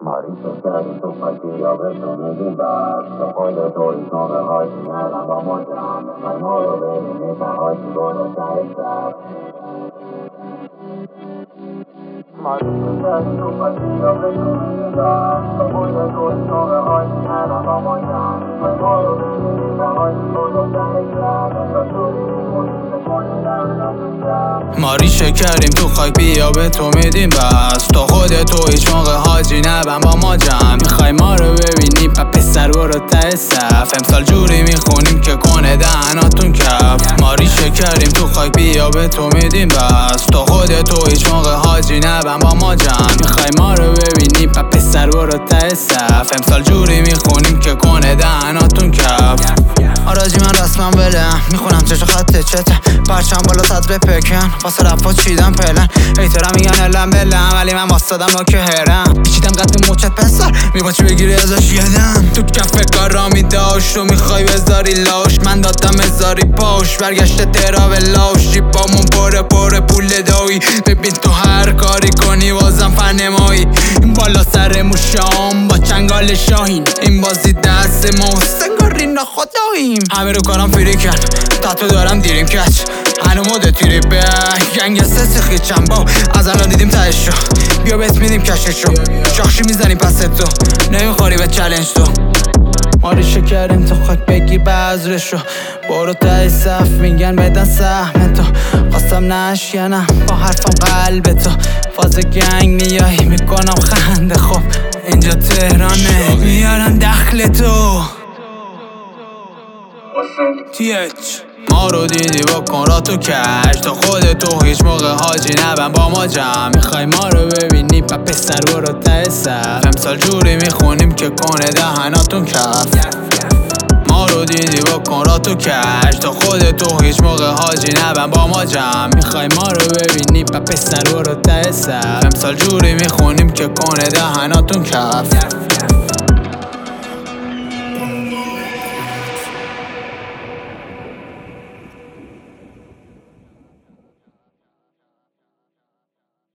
ماریشو کردیم تو خاکی یا به تو میدیم بس تو خود توی موقع هاشی ندم با مجم میخوای ما رو ببینی تا هاشی برو سر شب ماریشو کردیم تو خاکی یا به تو میدیم بس تو خود توی موقع هاشی ندم با مجم میخوای ما رو ببینی تا هاشی برو سر شب تا توی میمونی بکنی دردم ماری شکریم تو خاک بیا به تو میدیم بس تو خود تو هیچ موقع حاجی نبن با ما جمع میخوای ما رو ببینی پسر برو ته صف امسال جوری میخونیم که کنه دهناتون کف ماری شکریم تو خاک بیا به تو میدیم بس تو خود تو هیچ موقع حاجی نبن با ما جمع میخوای ما رو ببینی پسر برو ته صف امسال جوری میخونیم که کنه دهناتون کف آراجی من رسمم بلم میخونم چشو خط چته پرچم بالا تدر پکن واسه رفا چیدم پلن ایترم میگن الم بلم ولی من واسدم نوکه هرم پیچیدم قد موچت پسر میباچی بگیری ازش یدم تو کف کارا میداشت و میخوای بذاری لاش من دادم ازاری پاش برگشته ترا به لاش جیبامون پره پول دایی ببین تو هر کاری کنی بازم فنمایی این بالا سر موشام با چنگال شاهین این بازی دست ماست انگاری نخداییم همه رو کارم فری کرد تاتو دارم دیریم کچ هنو مده تیری به گنگ سسی خیچم با از الان دیدیم تهشو بیا بهت میدیم کششو شاخشی میزنیم پس تو نمیخوری به چلنج تو ماری شکریم تو خاک بگیر بذرشو برو تای صف میگن بدن سهم تو خواستم نشکنم با حرفم قلب تو فاز گنگ میایی میکنم خنده خب اینجا تهرانه میارن دخل تو ما رو دیدی بکن را تو کش تا خود تو هیچ موقع حاجی نبن با ما جمع میخوای ما رو ببینی پسر برو ته صف امسال جوری میخونیم که کنه دهناتون کف ما رو دیدی بکن را تو کش تا خود تو هیچ موقع حاجی نبن با ما جمع میخوای ما رو ببینی پسر برو ته صف امسال جوری میخونیم که کنه دهناتون کف